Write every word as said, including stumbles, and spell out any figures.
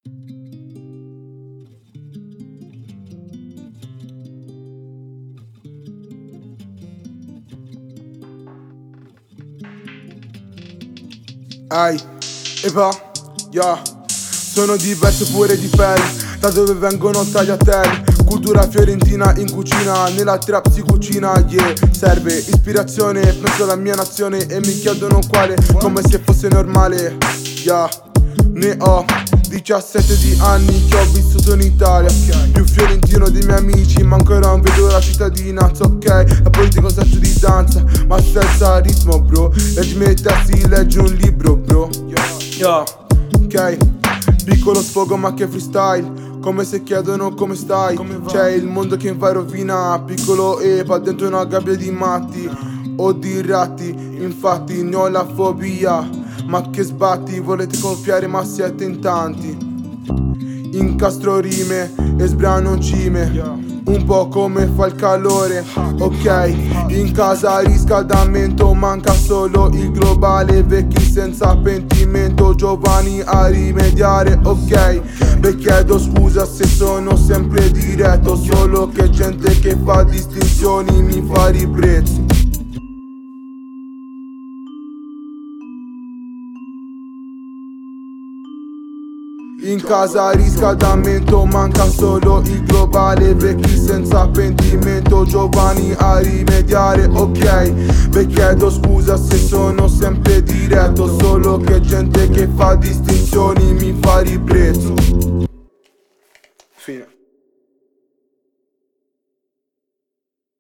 Ai, e va, yeah. Sono diverso pure di pelle, da dove vengono tagliatelli. Cultura fiorentina in cucina, nella trap si cucina, yeah. Serve ispirazione, penso alla mia nazione e mi chiedono quale, come se fosse normale, yeah. Ne ho diciassette di anni che ho vissuto in Italia, più fiorentino dei miei amici, ma ancora non vedo la cittadinanza, ok? La politica è un senso di danza, ma senza ritmo, bro. Leggimi i testi, leggi un libro, bro. Yeah, ok. Piccolo sfogo ma che freestyle, come se chiedono come stai. C'è il mondo che va in rovina, piccolo e va dentro una gabbia di matti o di ratti, infatti ne ho la fobia. Ma che sbatti, volete confiare ma siete in tanti. Incastro rime e sbrano cime, un po' come fa il calore, ok? In casa riscaldamento, manca solo il globale. Vecchi senza pentimento, giovani a rimediare, ok? Vi chiedo scusa se sono sempre diretto, solo che gente che fa distinzioni mi fa ribrezzo. In casa riscaldamento, manca solo il globale. Vecchi senza pentimento, giovani a rimediare, ok? Vi chiedo scusa se sono sempre diretto, solo che gente che fa distinzioni mi fa ribrezzo.